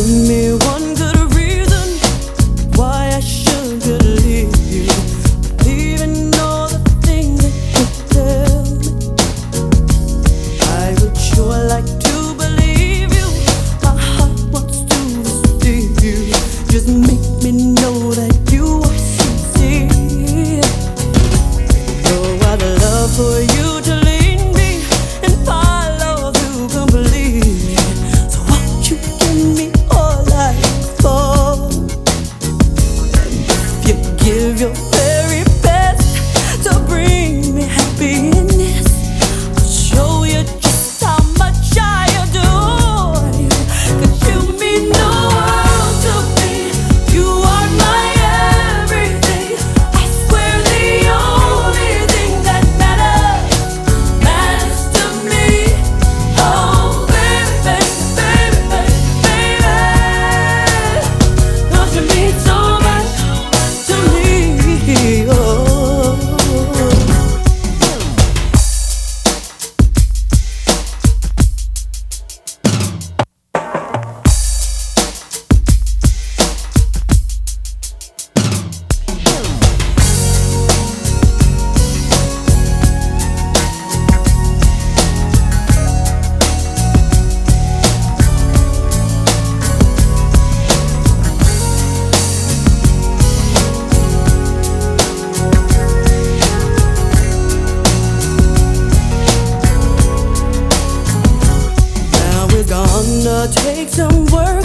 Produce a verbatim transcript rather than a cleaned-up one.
me one good reason why I should believe you, even all the things that you tell me. I would sure like to believe you. My heart wants to receive you. Just make me know that you are sincere. Oh, I'd love for you to lead me and follow through completely. So won't you give me all I ask for? And if you give your very best to bring me happiness, I'll show you just how much I adore you. 'Cause you mean the world to me. You are my everything. I swear the only thing that matters, matters to me. Oh, baby, baby, baby, baby, baby. 'Cause you mean so much to me. Oh. Now we're gonna take some work